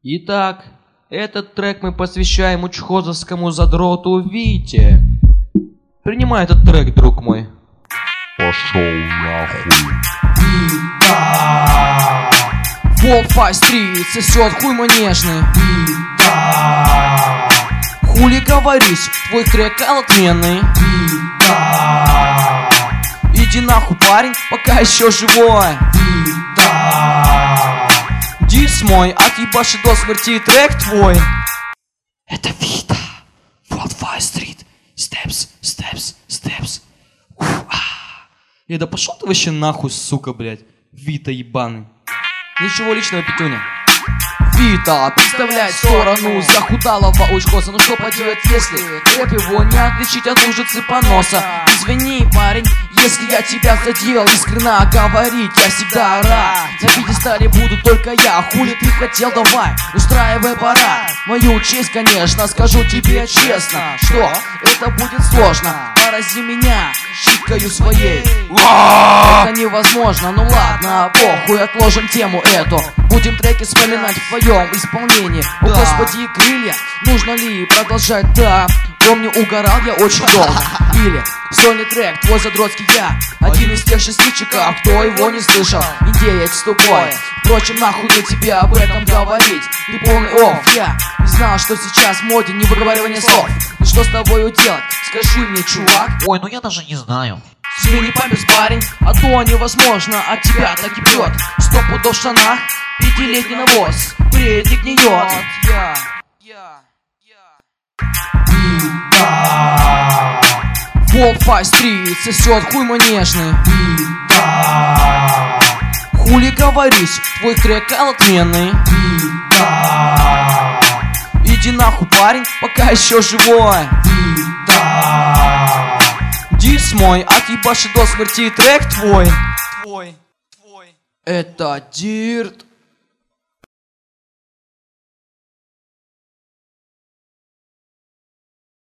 Итак, этот трек мы посвящаем учхозовскому задроту Вите. Принимай этот трек, друг мой. Пошел нахуй. Вита. Волфай стрит, сосет хуй манежный. Вита. Хули говоришь, твой трек отменный. Вита. Иди нахуй, парень, пока еще живой. Вита. Дис мой, отъебаши до смерти трек твой. Это Вита. Волфай стрит. Степс, степс, степс. Да пошел ты вообще нахуй, сука, блядь. Вита ебаный. Ничего личного, Петюня. Вита представляет сторону захудалого учхоза. Ну что поделать, если рэп его не отличить от лужицы поноса? Извини, парень, если я тебя задел. Искренно говорить я всегда рад. На пьедестале буду только я. Хули ты хотел, давай, устраивай парад. Мою честь, конечно, скажу тебе честно, что это будет сложно. Порази меня щиткою своей. Это невозможно, ну ладно, похуй, отложим тему эту. Будем треки вспоминать в твоем исполнении. О господи, крылья, нужно ли продолжать? Да, помню, угорал я очень долго. Или сольный трек, твой задротский я. Один из тех шестичиков, кто его не слышал. Индеец тупой. Впрочем, нахуй мне тебе об этом говорить. Ты полный офф, я не знал, что сейчас в моде не выговаривание слов. Ну что с тобой делать? Скажи мне, чувак. Ой, ну я даже не знаю. Смени памперс, парень, а то невозможно. От тебя так и прет. 100 пудов в штанах, 5-летний навоз. Предик гниет. Вита. Волфай стрит, сосет хуй манежный. Вита. Хули говоришь, твой трек отменный. Вита. Иди нахуй, парень, пока еще живой. Вита. Дис мой, отъебаши до смерти трек твой. Это Дирт.